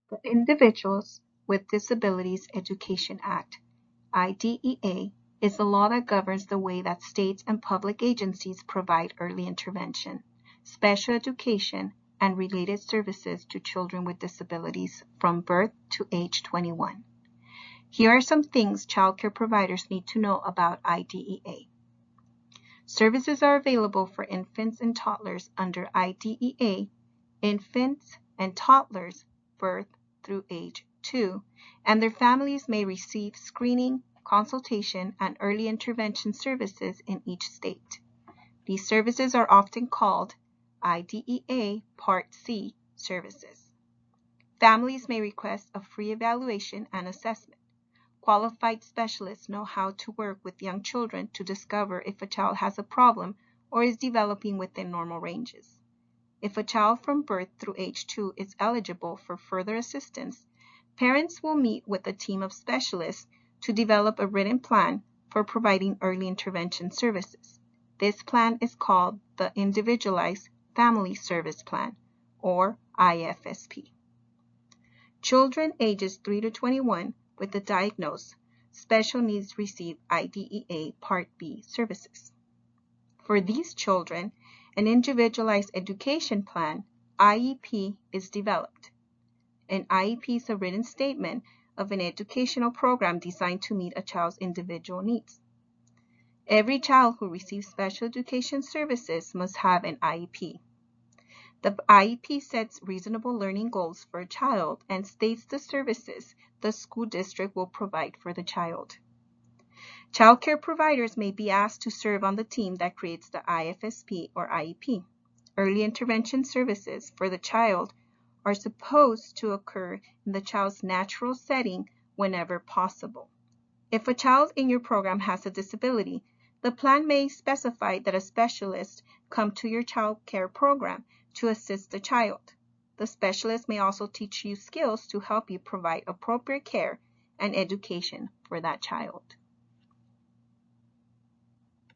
The Individuals with Disabilities Education Act, IDEA, is the law that governs the way that states and public agencies provide early intervention, special education, and related services to children with disabilities from birth to age 21. Here are some things child care providers need to know about IDEA. Services are available for infants and toddlers under IDEA, infants and toddlers birth through age 2, and their families may receive screening, consultation, and early intervention services in each state. These services are often called IDEA Part C services. Families may request a free evaluation and assessment. Qualified specialists know how to work with young children to discover if a child has a problem or is developing within normal ranges. If a child from birth through age 2 is eligible for further assistance, parents will meet with a team of specialists to develop a written plan for providing early intervention services. This plan is called the Individualized Family Service Plan, or IFSP. Children ages 3 to 21 with a diagnosed special needs receive IDEA Part B services. For these children, an Individualized Education Plan, IEP, is developed. An IEP is a written statement of an educational program designed to meet a child's individual needs. Every child who receives special education services must have an IEP. The IEP sets reasonable learning goals for a child and states the services the school district will provide for the child. Child care providers may be asked to serve on the team that creates the IFSP or IEP. Early intervention services for the child are supposed to occur in the child's natural setting whenever possible. If a child in your program has a disability, the plan may specify that a specialist come to your child care program to assist the child. The specialist may also teach you skills to help you provide appropriate care and education for that child.